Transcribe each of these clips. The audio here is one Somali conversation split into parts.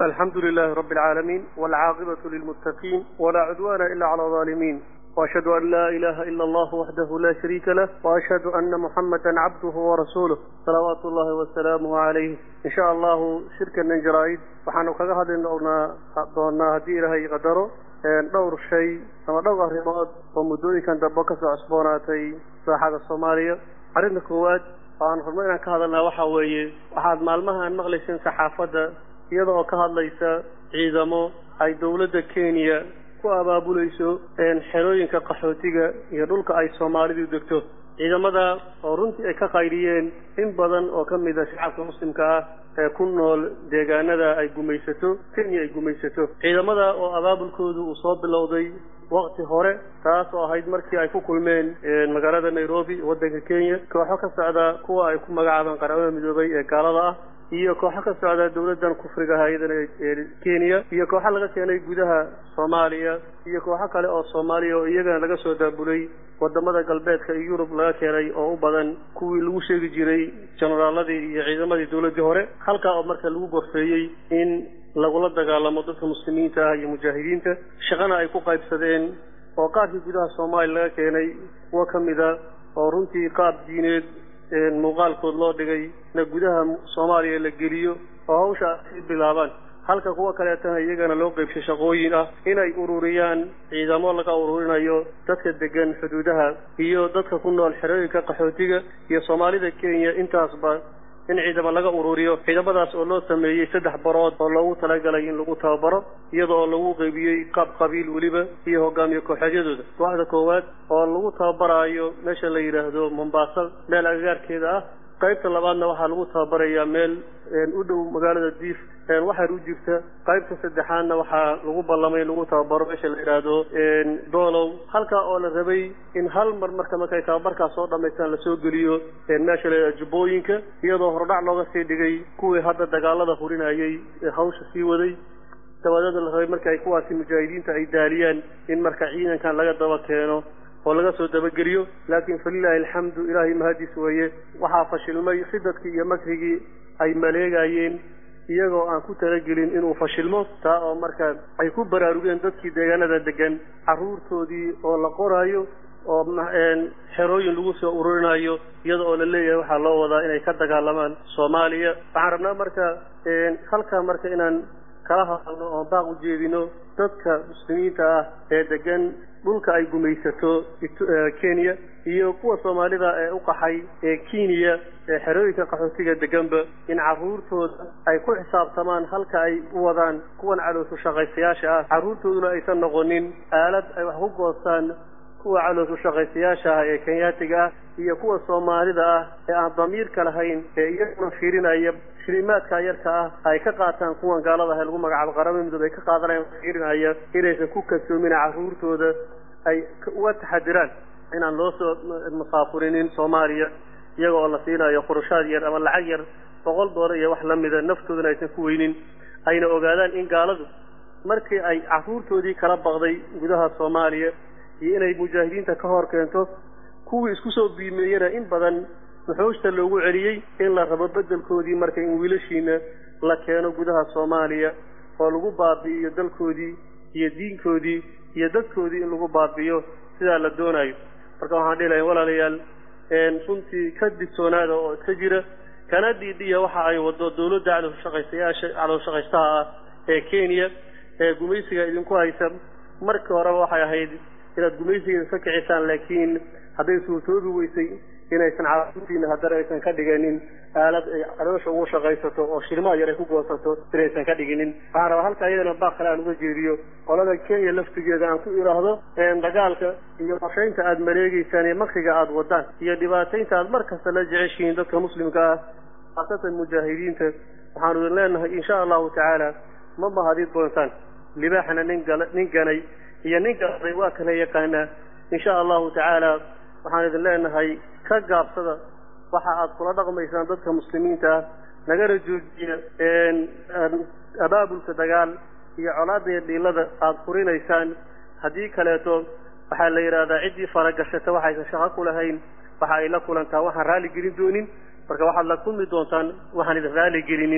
الحمد لله رب العالمين والعاقبة للمتقين ولا عدوان إلا على الظالمين وأشهد أن لا إله إلا الله وحده لا شريك له وأشهد أن محمدا عبده ورسوله صلوات الله وسلامه عليه إن شاء الله شركة نجرايد وحنو كذا هذا دونا هديرها يقدروا دور شيء أما دور رماد ومدوني كان دبكة عصبوناتي ساحة الصومالية عرضنا كواد وأنا فرمينا كهذا وحوي وحد مالمها المغلسين صحافة iyadoo ka hadlaysa ciidamo ay dawladda Kenya ku abaabulayso xerooyinka qaxootiga iyo dhulka ay Soomaalidu degto ciidamada oo runtii ay ka qayriyeen in badan oo kamid ah shacabka muslimka ah ee ku nool deegaanada ay gumaysato Kenya ay gumaysato ciidamada oo abaabulkoodu uu soo bilowday waqti hore taas oo ahayd markii ay ku kulmeen magaalada Nairobi waddanka Kenya kooxo ka socda kuwa ay ku magacaabaan qaramada midoobay ee gaalada ah iyo kooxo ka socda dawladdan kufriga hay'adda Kenya iyo kooxo laga keenay gudaha Soomaaliya iyo kooxo kale oo Soomaaliya oo iyagana laga soo daabulay wadamada galbeedka iyo Yurub laga keenay oo u badan kuwii lagu sheegi jiray generaaladii iyo ciidamadii dawladda hore halka oo marka lagu gorfeeyay in lagula dagaalamo dadka muslimiinta iyo mujaahidiinta shaqana ay ku qaybsadeen oo qaarkii gudaha Soomaaliya laga keenay kuwa kamida oo runtii qaab diineed muuqaalkood loo dhigay na gudaha Soomaaliya la geliyo oo hawsha bilaabaan halka kuwa kale tan iyagana loo qaybshay shaqooyin ah inay ururiyaan ciidamo laga ururinayo dadka degan xuduudaha iyo dadka ku nool xerooyinka qaxootiga iyo Soomaalida Kenya intaasba in ciidamo laga ururiyo ciidamadaas oo loo sameeyay 3 barood oo loogu talagalay in lagu tababaro iyadoo lagu qaybiyay qabiil waliba iyo hogaamiye kooxyadooda waaxda koowaad oo lagu tababarayo meesha la yiraahdo Mombasa meel agagaarkeeda ah qaybta labaadna waxa lagu tababarayaa meel u dhow magaalada Diif waxa u jirta qaybta saddexaadna waxa lagu ballamay lagu tababaro meesha la yiraahdo Doolow halka oo la rabay in hal mar markay tababarka soo dhameeyaan la soo geliyo meesha la Jubbooyinka iyadoo hordhac looga sii dhigay kuwii hadda dagaalada furinayay hawsha sii waday tawadada la rabay markay kuwaasi mujaahidiinta ay daaliyaan in marka ciidankan laga daba keeno oo laga soo dabageliyo laakiin falillahi alhamdu ilaahi mahadis weeye waxa fashilmay khidadkii iyo makrigii ay maleegayeen iyagoo aan ku talagelin inuu fashilmo taa oo marka ay ku baraarugeen dadkii deegaanada degan caruurtoodii oo la qorayo oo xerooyin lagu soo ururinayo iyada oo la leeyahay waxa loo wadaa inay ka dagaalamaan Soomaaliya waxaan rabnaa marka halka marka inaan kala hadalno oo baaq u jeedino dadka muslimiinta ah ee degan dhulka ay gumaysato Kenya iyo kuwa Soomaalida ee u qaxay ee Kenya ee xerooyinka qaxootiga deganba in caruurtooda ay ku xisaabtamaan halka ay u wadaan kuwan caloosho shaqaystayaasha ah caruurtooduna aysan noqonin aalad ay wax ku goostaan kuwa caloosho shaqaystayaasha ah ee Kenyaatiga iyo kuwa Soomaalida ah ee aan damiirka lahayn ee iyaguna fiirinaya shirimaadka yarka ah ay ka qaataan kuwan gaalada ah lagu magacaabo qaramada midoobay ka qaadanayaan fiirinaya inaysan ku kasoomin caruurtooda ay uga taxadiraan inaan loo soo masaafurinin Soomaaliya iyagoo la siinayo qorshaad yar ama lacag yar $100 iyo wax la mid ah naftoodana aysan ku weynin ayna ogaadaan in gaaladu markii ay caruurtoodii kala baqday gudaha Soomaaliya iyo inay mujaahidiinta ka hor keento kuwii isku soo biimeeyana in badan wuxuusta loogu celiyay in la rabo bedelkoodii markay in wiilashiina la keeno gudaha Soomaaliya oo lagu baabi'iyo dalkoodii iyo diinkoodii iyo dadkoodii in lagu baabi'iyo sida la doonayo marka waxaan dhilahay walaalayaal runtii ka digtoonaada oo ka jira kana diidiya waxa ay wado dawladda caloosho-shaqaystaha ee Kenya ee gumaysiga idinku haysa markii hore waxay ahayd inaad gumaysiga ka kicisaan laakiin haday suurtoodu weysay inaysan caawintiina haddana aysan ka dhiganin aalad ay caloosha ugu shaqaysato oo shirmaad yar ay ku goosato inaysan ka dhiginin waxaan rabaa halka iyadana baaq kale aan uga jeediyo qolada Kenya laftigeeda aan ku iraahdo dagaalka iyo qorsheynta aad mareegaysaan iyo makriga aad wadaan iyo dhibaataynta aad markasta la jeceshiin dadka muslimka ah asatan mujaahidiinta waxaan u leenahay insha Allah ta'ala ma bahadid doontaan libaaxna nin ganay iyo nin galay waa kala yaqaana insha Allah ta'ala waxaan idin leenahay ka gaabsada waxa aad kula dhaqmaysaan dadka muslimiinta naga rajoojiya abaabulka dagaal iyo colaadda dhilada aad furinaysaan hadii kaleeto waxa la yiraahdaa cidii faragashata waxay shaqo ku lahayn waxa ay la kulantaa waxaan raali gelin doonin marka waxaad la kulmi doontaan waxaan idin raali gelinin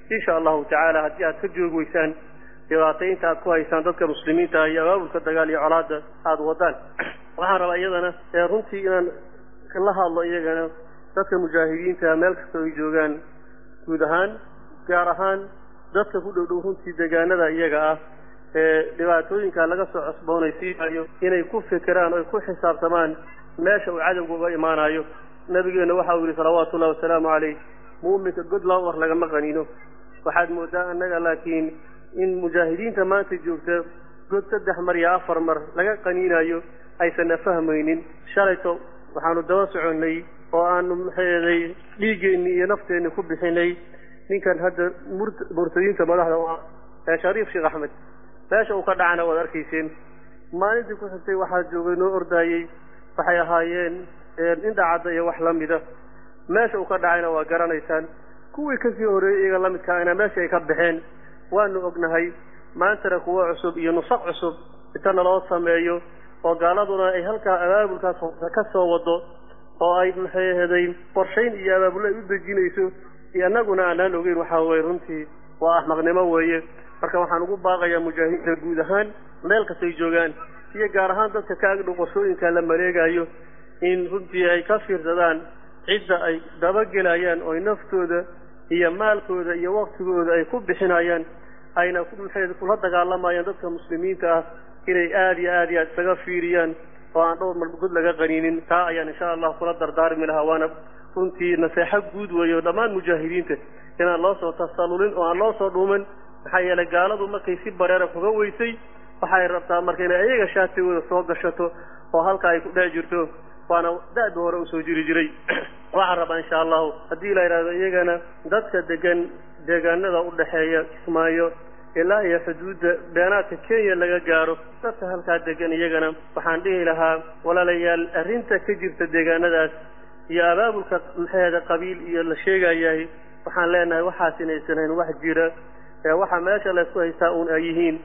إن شاء الله تعالى هدي أتكجوا ويسان dhibaataynta aad ku haysaan dadka muslimiinta ah iyo abaabulka dagaal iyo colaada aad wadaan waxaan rabaa iyadana runtii inaan la hadlo iyagana dadka mujaahidiinta meel kasta ay joogaan guud ahaan gaar ahaan dadka ku dhow runtii deegaanada iyaga ah dhibaatooyinka laga soo cusboonaysiinayo inay ku fikiraan oo ku xisaabtamaan meesha uu cadawgu uga imaanayo nabigeena waxa uu yiri salawaatullaahi wasalaamu calayhi muuminka god loo war lagama qaniino waxaad moodaa annaga laakiin in mujaahidiinta maanta joogta god 3 mar iyo 4 mar laga qaniinayo aysan fahmaynin shalayto waxaanu daba soconay oo aanu maxay dhiigeeni iyo nafteeni ku bixinay ninkan hadda murtadiinta madaxda waa Shariif Sheekh Ahmed meesha uu ka dhacana wada arkayseen maalintii ku xigtay waxa joogay noo ordayay waxay ahaayeen indhacada iyo wax lamida meesha uu ka dhacayna waa garanaysaan kuwii ka sii horeeyay iyaga lamidka ayna meesha ay ka baxeen waanu ognahay maanta kuwa cusub iyo nusaq cusub inta loo sameeyo oo gaaladuna ay halka abaabulkaas ka soo wado oo ay maxay heday qorshayn iyo abaabul ay u dejinayso iyaguna aan ogeyn waxa way runtii waa ahmaqnimo weeye marka waxaan ugu baaqayaa mujaahidiinta guud ahaan meel kasta ay joogaan iyo gaar ahaan dadka ka agdhow qorshooyinka la maleegayo in runtii ay ka fiirsadaan cidda ay dabagelayaan oo naftooda iyo maalkooda iyo waqtigooda ay ku bixinayaan ayna ku maxay kula dagaalamayaan dadka muslimiinta ah inay aad iyo aad isaga fiiriyaan oo aan dhowr mar god laga qaniinin taa ayaan insha Allah kula dardaarmi lahaa waana runtii nasiixa guud weeyo dhammaan mujaahidiinta inaan loo soo tasalulin oo aan loo soo dhuuman maxaa yeelay gaaladu markay si bareera kuga weysay waxay rabtaa markay ayaga shaatigooda soo gashato oo halka ay ku dhac jirto waana daad hore u soo jiri jiray waxaan rabaa insha Allah hadii la yiraahdo iyagana dadka deegaanada u dhaxeeya Kismaayo ilaa iyo xuduudda beanaadka Kenya laga gaaro dadka halka deegan iyagana waxaan dhihi lahaa walaalayaal arrinta ka jirta deegaanadaas iyo abaabulka maxayada qabiil iyo la sheegayahay waxaan leenahay waxaas inaysan wax jira waxa meesha la isku haystaa oo ay yihiin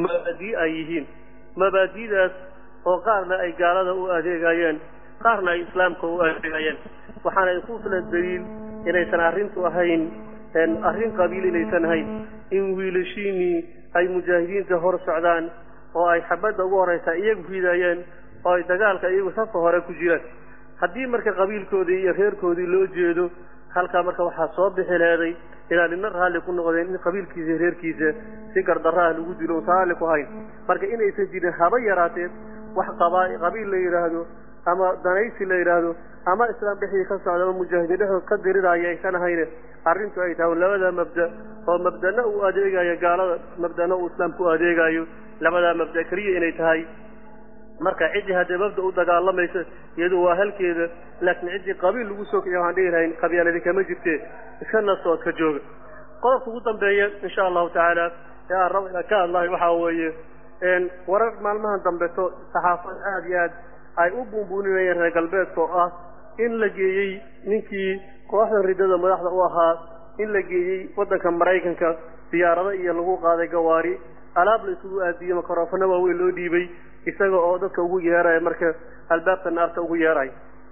mabaadiidaas oo qaarna ay gaalada u adeegayaan qaarna ay islaamka u adeegayaan waxaana ay ku filan daliil inaysan arrintu ahayn arrin qabiil inaysan ahayn in wiilashiini ay mujaahidiinta hor socdaan oo ay xabadda ugu horeysa iyagu fiidayeen oo ay dagaalka iyagu safka hore ku jiraan haddii marka qabiilkoodii iyo reerkoodii loo jeedo halka marka waxa soo bixi leeday ilaa inna raali ku noqdeen in qabiilkiisa reerkiisa si gardarraa lagu dilo saali ku hayn marka inaysan jirin haba yaraatee wax qabiil la yiraahdo ama danaysi la yiraahdo ama islaam dhexii ka socda oo mujaahidiinta ka diridaya ay kana hayne arrintu ay tahay labada mabda oo mabdana uu adeegayo gaalada mabdana uu islaamku adeegayo labada mabda kaliya inay tahay marka cidii hadda mabda u dagaalamaysa iyadu waa halkeeda laakiin cidii qabiil lagu soo kiciyo aan dheerayn qabiilada kama jirtee iskana soo ka jooga qodobka ugu dambeeya insha Allah taala ya rabbi ka Allah waxa weeye warar maalmahan dambeeto saxaafad aad iyo aad ay u buunbuunayeen reer galbeedka oo ah in la geeyay ninkii kooxda ridada madaxda u ahaa in la geeyay wadanka Mareykanka diyaarada iyo lagu qaaday gawaari alaab la isugu aadiyay makroofana waaweyn loo dhiibay isaga oo dadka ugu yeeray marka albaabka naarta ugu yeeray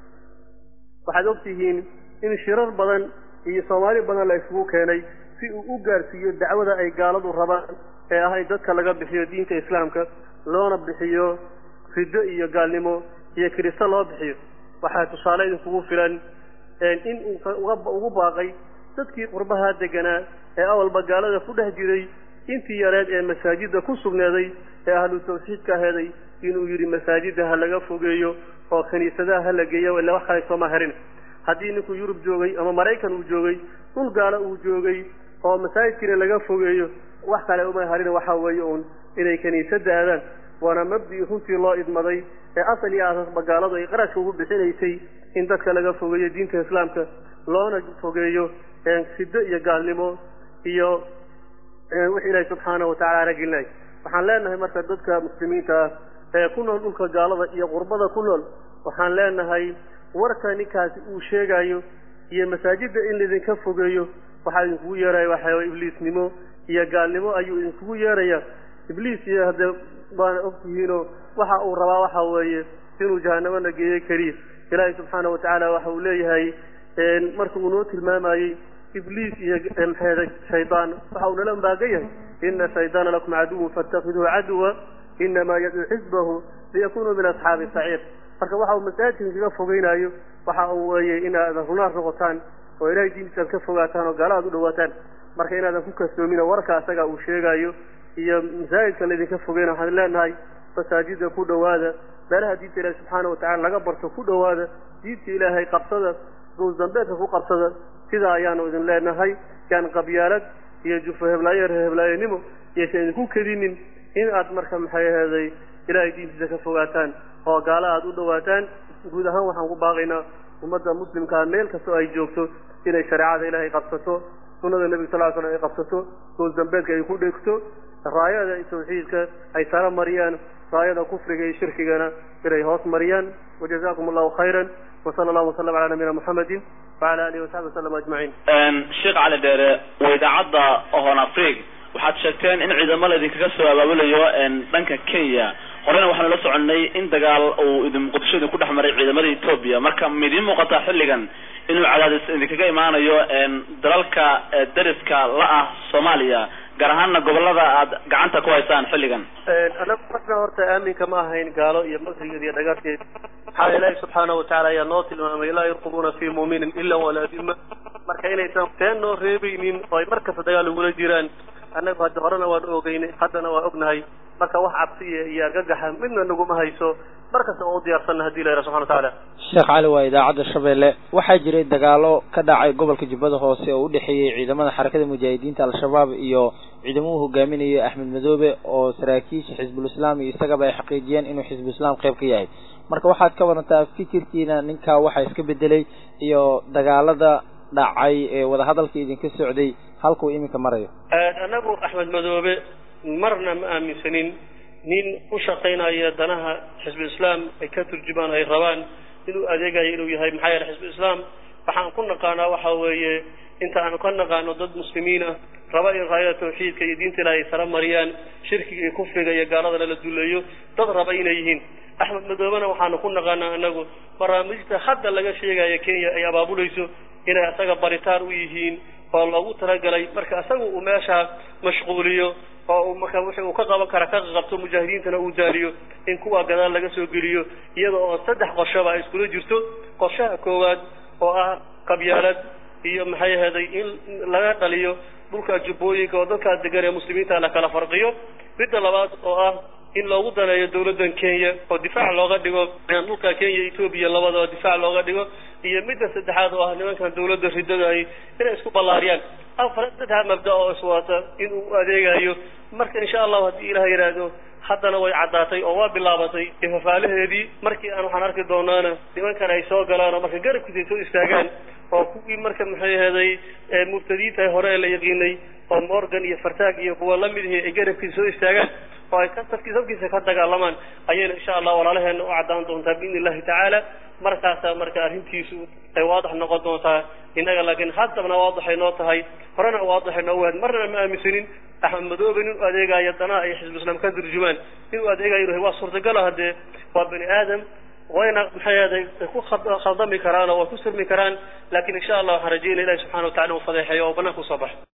waxaad ogtihiin in shirar badan iyo Soomaali badan la isugu keenay si uu u gaarsiiyo dacwada ay gaaladu rabaan ee ah dadka laga bixiyo diinta islaamka loona bixiyo fido iyo gaalnimo iyo kirista loo bixiyo waxa tusaale idinku filan in uu ugu baaqay dadkii qurbaha deganaa ee awalba gaalada ku dhex jiray intii yareed ee masaajida ku sugnaaday ee ahlu tawxiidka ahaday inuu yiri masaajida laga fogeeyo oo kaniisadaha la geeyo ilaa wax kale soo maharin haddii ninku Yurub joogay ama Mareykan uu joogay dhul gaala uu joogay oo masaajidkina laga fogeeyo wax kale uma harin waxa weeye oo inay kaniisada aadaan وانا مبدي runtii loo idmaday ee asal iyo asaas bagaalada ay qarashka ugu bixinaysay in dadka laga fogeeyo diinta islaamka loona fogeeyo siddo iyo gaalnimo iyo wixii Ilaahay subhanahu wa ta'ala ragilay waxaan leenahay marka dadka muslimiinta ee ku nool dhulka gaalada iyo qurbada ku nool waxaan leenahay warka ninkaasi uu sheegayo iyo masaajida in lidinka fogeeyo waxa uu ugu yeeray waxa ibliisnimo iyo gaalnimo ayuu ugu yeeraya ibliis iyo hada baan ogtihiino waxa uu rabaa waxa weeye inuu jahannama nageeyo kariis Ilaahay subhanahu wa ta'ala waxa uu leeyahay markuu noo tilmaamayay إبليس هذا الشيطان فحاول لهم باقيه إن الشيطان لكم عدو فاتخذوه عدوا إنما يدعو حزبه ليكونوا من أصحاب السعير marka waxa uu masaajidka kaga fogeynayo waxa uu weeyay inaad runaad noqotaan oo ilaahay diintiisa ka fogaataan oo gaalada u dhawaataan marka inaad ku kasoomin warka asaga uu sheegayo iyo masaajidka la idinka fogeyna waxaan leenahay masaajidka ku dhawaada meelaha diinta Ilaahay subxaanahu wa ta'ala laga barto ku dhawaada diinta Ilaahay qabsada oo dambeedka ku qabsada sida ayaanu idin leenahay kan qabyaalad iyo jufaheblaayeenimo iyo seen ku kadinin in aad marka maxay ahaday ilaahay diintiisa ka fogaataan oo gaalada u dhawaataan guud ahaan waxaan ku baaqaynaa ummadda muslimka meel kasta ay joogto inay shariicada ilaahay qabsato sunnada nabiga sallallahu alayhi wasallam ay qabsato oo dambeedka ay ku dhigto raayada tawxiidka ay sara mariyaan raayada kufriga iyo shirkigana inay hoos mariyaan wajazaakumullahu khayran wa sallallahu wa sallam ala nabiyina muhammadin wa ala alihi wa sahbihi sallam ajma'in sheekh cali dheere wadaacada Horn Africa waxaad sheegteen in ciidamada idinkaga soo abaabulayo dhanka Kenya horena waxaan la soconay in dagaal uu idin Muqdisho ku dhaxmaray ciidamada Ethiopia marka midin muuqata xilligan inuu cadaadis idinkaga imaanayo dalalka dariska la ah Soomaaliya gaar ahaan gobolada aad gacanta ku haysaan xilligan ana marka horta aamin kama ahayn gaalo iyo masriga iyo dhagarteed waxa Ilaahay subhanahu wa ta'ala ya noo tilmaamay la yarqubuna fi mu'minin illa wala dhimma marka inay tan noo reebaynin oo marka dagaal ugu jiraan anagu hadda horena waan ogeynay haddana waan ognahay marka wax cabsi iyo argagax midna nagu ma hayso markaas oo diyaarsan hadii Ilaahay subhanahu wa ta'ala Sheekh Cali waa idaacada Shabeelle waxa jiray dagaalo ka dhacay gobolka Jubbada Hoose oo u dhaxeeyay ciidamada xarakada mujaahidiinta al-shabaab iyo ciidamada hogaaminaya Axmed Madoobe oo saraakiisha Xisbul Islaam iyo isagaba ay xaqiijiyeen inuu Xisbul Islaam qayb ka yahay marka waxaad ka warantaa fikirkiina ninka waxa iska bedelay iyo dagaalada dhacay ee wada hadalka idinka socday halkuu iminka marayo anagu Axmed Madoobe marna ma aaminsanin nin u shaqeynaya danaha Xisbul Islaam ay ka turjumaan ay rabaan inuu adeegayo inuu yahay maxay Xisbul Islaam waxaan ku naqaanaa waxa weeye inta aan ku naqaano dad muslimiin ah raba in raayada tawxiidka iyo diinta Ilaahay sara mariyaan shirkiga iyo kufriga iyo gaalada la duleeyo dad raba inay yihiin Axmed Madoobena waxaan ku naqaanaa anagu barnaamijta hadda laga sheegayo Kenya ay abaabulayso inay asaga baritaan u yihiin oo lagu talagalay marka asagu uu meesha mashquuliyo oo marka wuxuu ka qaban kara ka qabto mujaahidiintana uu daaliyo in kuwa gadaal laga soo geliyo iyadoo oo saddex qorshe ay isku jirto qorshaha koowaad oo ah qabyaalad iyo maxay ahaday in laga dhaliyo dhulka Jubbooyinka oo dadka degan ee muslimiinta la kala farqiyo midda labaad oo ah in loogu daleeyo dawladdan Kenya oo difaac looga dhigo dhulka Kenya Ethiopia labadaba difaac looga dhigo iyo midda saddexaad oo ah nimankan dawladda ridada ay inay isku ballaariyaan afarta mabda oo iswaata in uu adeegayo marka insha Allah hadii Ilaahay yiraahdo haddana way cadaatay oo waa bilaabatay ifafaalaheedii markii aan waxaan arki doonaana nimankan ay soo galaan marka garabkiisa soo istaagaan oo kuwii marka maxay ahaday mubtadiinta hore la yaqiinay oo Morgan iyo Fartaag iyo kuwa la mid ah ay garabkiisa soo istaagaan oo ay ka tafkiisa ka dagaalamaan ayay insha Allah walaalaheena u cadaan doontaa bi Ilaahi ta'ala markaas marka arrintiisu ay waadax noqon doontaa inaga laakiin haddana waadaxay noo tahay horena waadaxay noo waad marna ma aaminsinin Axmed Madoobe inuu adeegayo dana ay Xisbul Islaam ka turjumaan inuu adeegayo waa suurtagal hadee waa bani aadam wayna maxay ahaday ku khaldami karaan oo ku sirmi karaan laakiin insha Allah waxaan rajeynaa Ilaahay subhanahu wa ta'ala uu fadeexayo oo banaan ku soo baxo